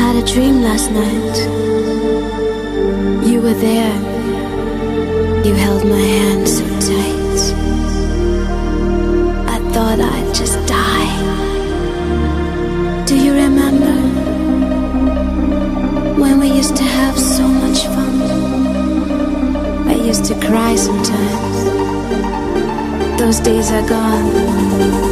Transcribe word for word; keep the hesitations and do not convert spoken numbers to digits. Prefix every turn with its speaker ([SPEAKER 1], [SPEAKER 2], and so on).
[SPEAKER 1] had a dream last night. You were there. You held my hand so tight. I thought I'd just die. Do you remember when we used to have so much fun? I used to cry sometimes. Those days are gone.